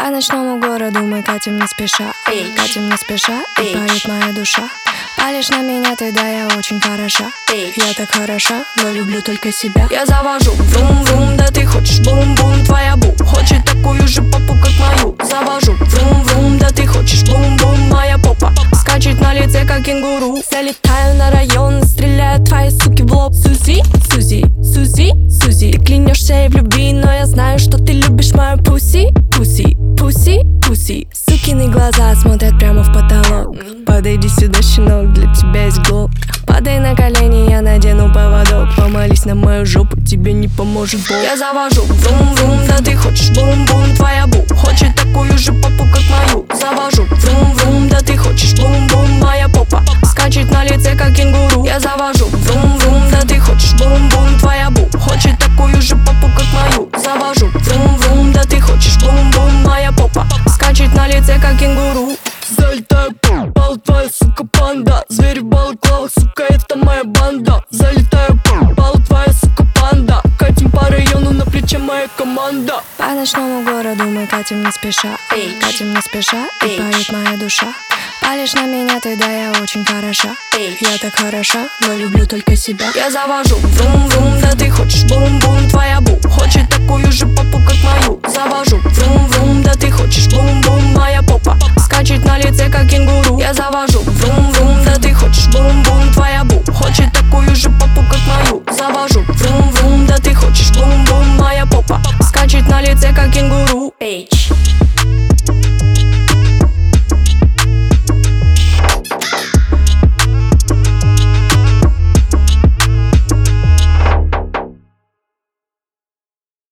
По ночному городу мы катим не спеша, катим не спеша, и поет моя душа. Палишь на меня ты, да, я очень хороша. Я так хороша, но люблю только себя. Я завожу врум-врум, да ты хочешь бум-бум. Твоя бу хочет такую же попу, как мою. Завожу врум-врум, да ты хочешь бум-бум. Моя попа скачет на лице, как кенгуру. Залетаю на район, стреляю твои суки в лоб. Сузи, Сузи, Сузи, Сузи. Ты клянешься и в любви, но я знаю, что ты любишь мою пуси. Пуси, пуси, пуси. Сукины глаза смотрят прямо в потолок. Подойди сюда, щенок, для тебя есть глок. Падай на колени, я надену поводок. Помолись на мою жопу, тебе не поможет Бог. Я завожу врум-врум, да ты хочешь бум-бум. Твоя бу хочет такую же попу, как мою. Завожу врум-врум, да ты хочешь бум-бум. Моя попа скачет на лице, как кенгуру. Я завожу врум-врум, да ты хочешь бум-бум. Твоя бу хочет такую же попу, как мою. Завожу врум-врум, да ты хочешь бум-бум. Моя попа скачет на лице, как кенгуру. Залетаю пал, твоя сука панда. Звери в балаклавах, сука, это моя банда. Залетаю пал, твоя сука панда. Катим по району, на плече моя команда. По ночному городу мы катим не спеша, катим не спеша, и поет моя душа. Палишь на меня ты, да, я очень хороша. Я так хороша, но люблю только себя. Я завожу врум-врум, да ты хочешь бум-бум. Твоя бу хочет такую же попу,